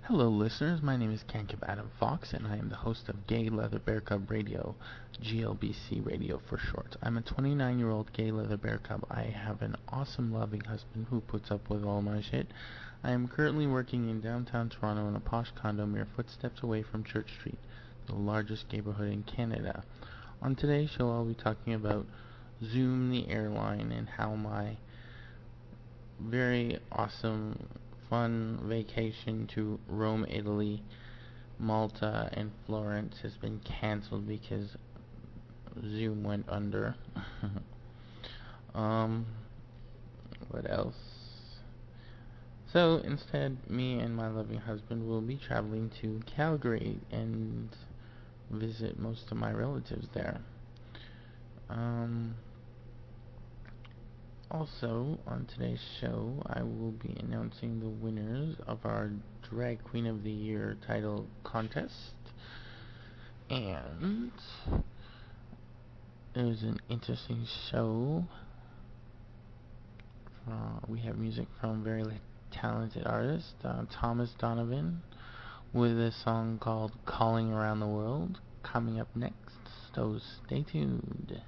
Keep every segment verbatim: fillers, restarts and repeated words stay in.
Hello, listeners. My name is Kankib Adam Fox, and I am the host of Gay Leather Bear Cub Radio, G L B C Radio for short. I'm a twenty-nine-year-old gay leather bear cub. I have an awesome, loving husband who puts up with all my shit. I am currently working in downtown Toronto in a posh condo mere footsteps away from Church Street, the largest neighborhood in Canada. On today's show, I'll be talking about Zoom, the airline, and how my very awesome, fun vacation to Rome, Italy, Malta, and Florence has been cancelled because Zoom went under. um, what else? So instead, me and my loving husband will be traveling to Calgary and visit most of my relatives there. Um, Also, on today's show, I will be announcing the winners of our Drag Queen of the Year title contest. And it was an interesting show. Uh, we have music from very talented artist uh, Thomas Donovan with a song called Calling Around the World coming up next. So stay tuned.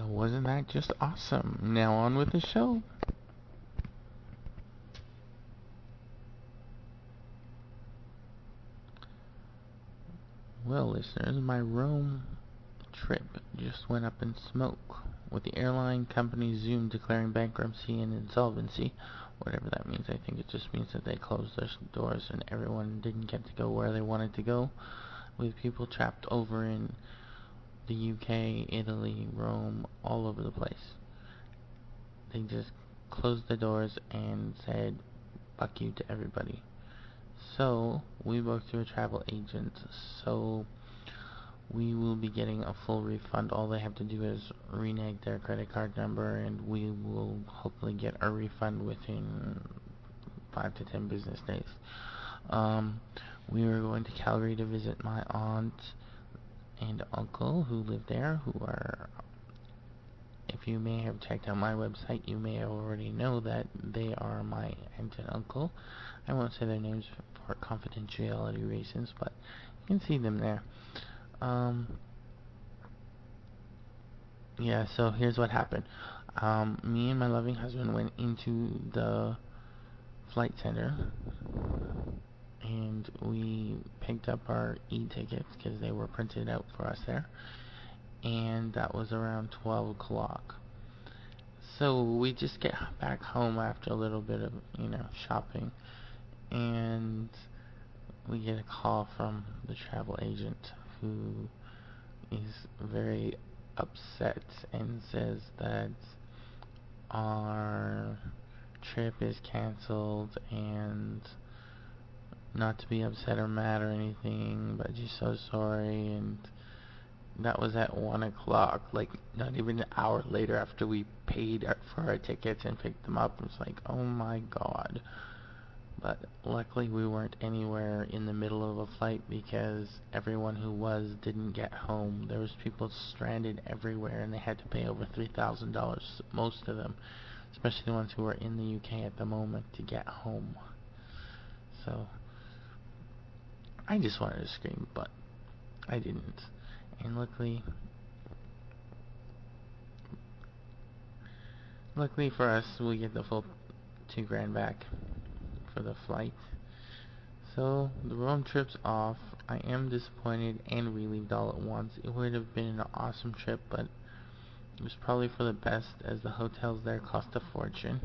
wasn't that just awesome? Now on with the show. Well, listeners, my Rome trip just went up in smoke, with the airline company Zoom declaring bankruptcy and insolvency. Whatever that means. I think it just means that they closed their doors and everyone didn't get to go where they wanted to go, with people trapped over in the U K, Italy, Rome, all over the place. They just closed the doors and said, fuck you to everybody. So, we work through a travel agent, so we will be getting a full refund. All they have to do is renege their credit card number, and we will hopefully get a refund within five to ten business days. Um, we were going to Calgary to visit my aunt and uncle who live there, who are, if you may have checked out my website, you may already know that they are my aunt and uncle. I won't say their names for confidentiality reasons, but you can see them there. Um, yeah, so here's what happened. Um, me and my loving husband went into the flight center, and we picked up our e-tickets because they were printed out for us there, and that was around twelve o'clock. So we just get back home after a little bit of, you know, shopping, and we get a call from the travel agent who is very upset and says that our trip is cancelled, and not to be upset or mad or anything, but she's so sorry. And that was at one o'clock, like not even an hour later after we paid for our tickets and picked them up. It was like, oh my god. But luckily we weren't anywhere in the middle of a flight, because everyone who was didn't get home. There was people stranded everywhere, and they had to pay over three thousand dollars, most of them, especially the ones who were in the U K at the moment, to get home. So I just wanted to scream, but I didn't. And luckily, luckily for us, we get the full two grand back for the flight. So the Rome trip's off. I am disappointed and relieved all at once. It would have been an awesome trip, but it was probably for the best, as the hotels there cost a fortune.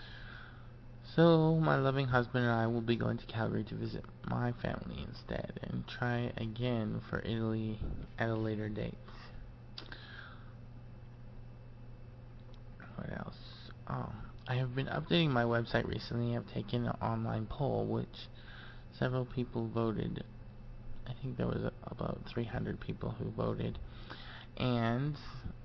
So my loving husband and I will be going to Calgary to visit my family instead, and try again for Italy at a later date. What else? Oh, I have been updating my website recently. I've taken an online poll, which several people voted. I think there was a, about three hundred people who voted, and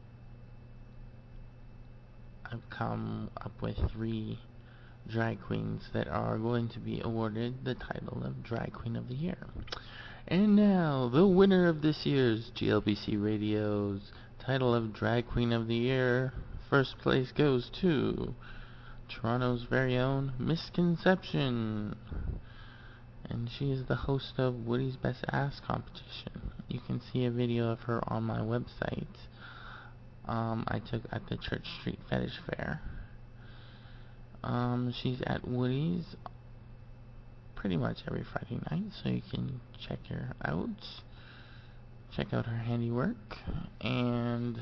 I've come up with three drag queens that are going to be awarded the title of Drag Queen of the Year. And now, the winner of this year's G L B C Radio's title of Drag Queen of the Year, first place goes to Toronto's very own Misconception. And she is the host of Woody's Best Ass Competition. You can see a video of her on my website. Um, I took at the Church Street Fetish Fair. Um, she's at Woody's pretty much every Friday night, so you can check her out. Check out her handiwork. And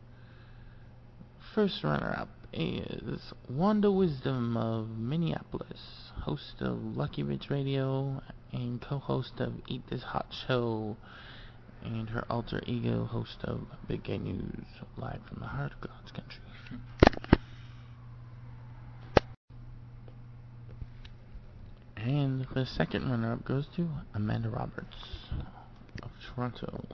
first runner-up is Wanda Wisdom of Minneapolis, host of Lucky Bitch Radio and co-host of Eat This Hot Show, and her alter ego host of Big Gay News, live from the heart of God's country. And the second runner-up goes to Amanda Roberts of Toronto.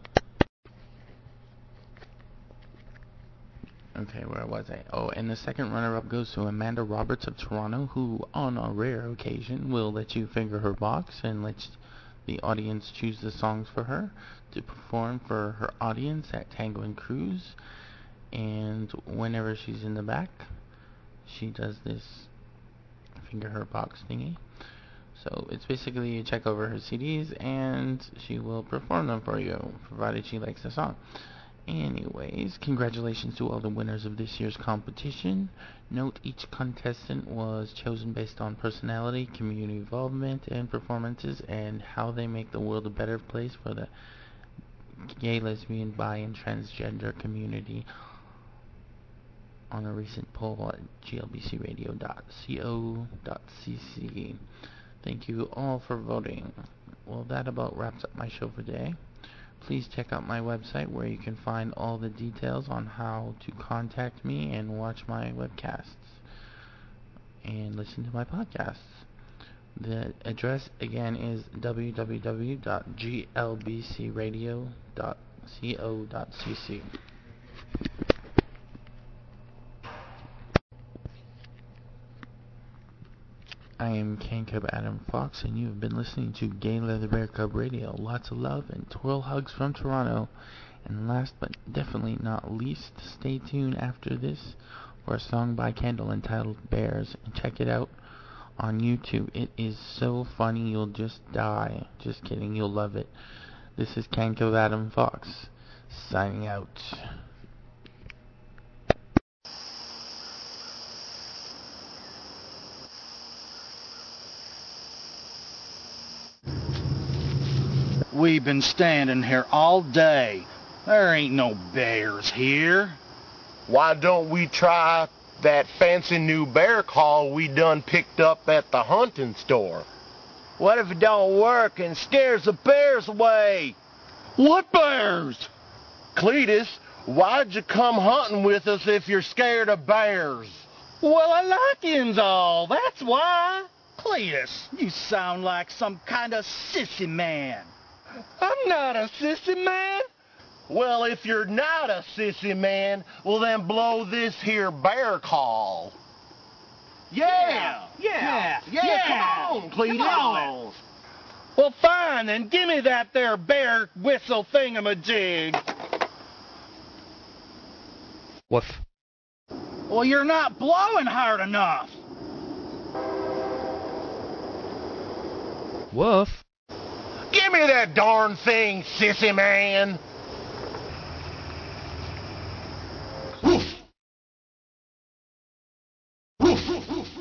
Okay, where was I? Oh, and the second runner-up goes to Amanda Roberts of Toronto, who, on a rare occasion, will let you finger her box and let the audience choose the songs for her to perform for her audience at Tango and Cruise. And whenever she's in the back, she does this finger her box thingy. So it's basically you check over her C Ds and she will perform them for you, provided she likes the song. Anyways, congratulations to all the winners of this year's competition. Note each contestant was chosen based on personality, community involvement, and performances, and how they make the world a better place for the gay, lesbian, bi, and transgender community on a recent poll at G L B C radio dot co dot c c. Thank you all for voting. Well, that about wraps up my show for today. Please check out my website where you can find all the details on how to contact me and watch my webcasts and listen to my podcasts. The address again is w w w dot g l b c radio dot co dot c c. I am Can Cub Adam Fox, and you have been listening to Gay Leather Bear Cub Radio. Lots of love and twirl hugs from Toronto. And last but definitely not least, stay tuned after this for a song by Kendall entitled Bears, and check it out on YouTube. It is so funny you'll just die. Just kidding, you'll love it. This is Can Cub Adam Fox, signing out. We've been standing here all day. There ain't no bears here. Why don't we try that fancy new bear call we done picked up at the hunting store? What if it don't work and scares the bears away? What bears? Cletus, why'd you come hunting with us if you're scared of bears? Well, I like yins all, that's why. Cletus, you sound like some kind of sissy man. I'm not a sissy man. Well, if you're not a sissy man, well then blow this here bear call. Yeah! Yeah! Yeah! yeah. Come on, Cletus. Come on. Well, fine, then give me that there bear whistle thingamajig. Woof. Well, you're not blowing hard enough. Woof. Give me that darn thing, sissy man. Woof. Woof.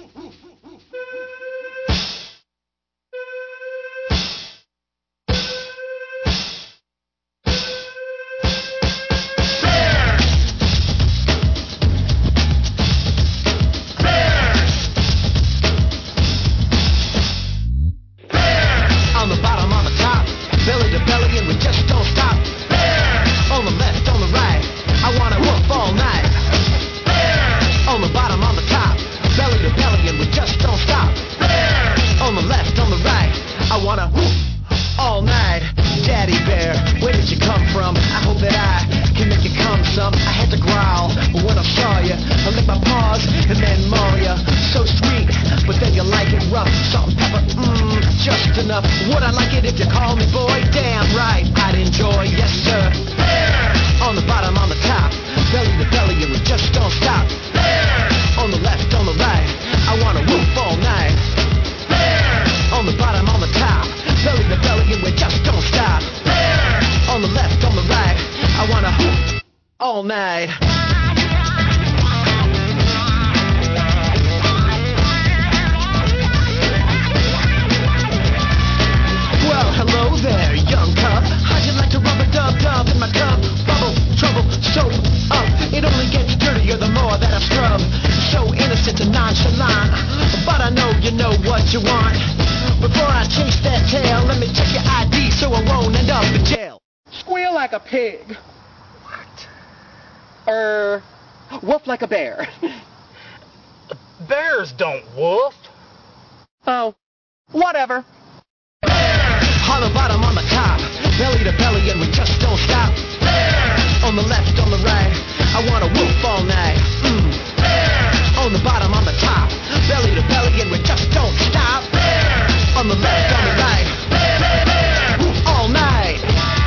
Belly to belly and we just don't stop. Bears! On the left, on the right, I wanna whoop all night. Bears! On the bottom, on the top, belly to belly and we just don't stop. Bears! On the left, on the right, I wanna whoop all night. Daddy bear, where did you come from? I hope that I can make you come some. I had to growl, but when I saw you, I licked my paws and then maul ya. So sweet, but then you like it rough. Salt and pepper, mmm, just enough. Would I like it if you call me boy? Damn right, I'd enjoy, yes sir. Bears! On the bottom, on the top, belly to belly and we just don't stop. Bears! On the left, on the right, I wanna whoop all night. Bears! On the bottom, on the top, belly to belly and we just don't stop. Bears! On the left, on the right, I wanna whoop all night. Well, hello there, young cub. How'd you like to rub a dub-dub in my cup? Bubble, trouble, soap, up. It only gets dirtier the more that I scrub. So innocent and nonchalant, but I know you know what you want. Before I chase that tail, let me check your I D so I won't end up in jail. Squeal like a pig. What? Er, woof like a bear. Bears don't woof. Oh, whatever. On the bottom, on the top, belly to belly and we just don't stop. Bears! On the left, on the right, I wanna whoop all night. Mm. Bears! On the bottom, on the top, belly to belly and we just don't stop. Bears! On the left, on the right, Bears! Whoop all night.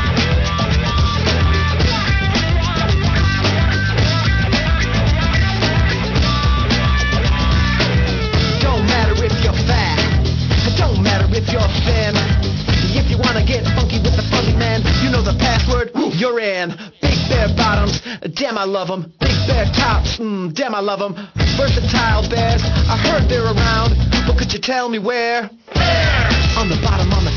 Don't matter if you're fat, it don't matter if you're thin. If you wanna get funky with the fuzzy man, you know the password, you're in. Big bear bottoms, damn I love them. Big bear tops, mm, damn I love them. Versatile bears, I heard they're around, but could you tell me where? On the bottom, on the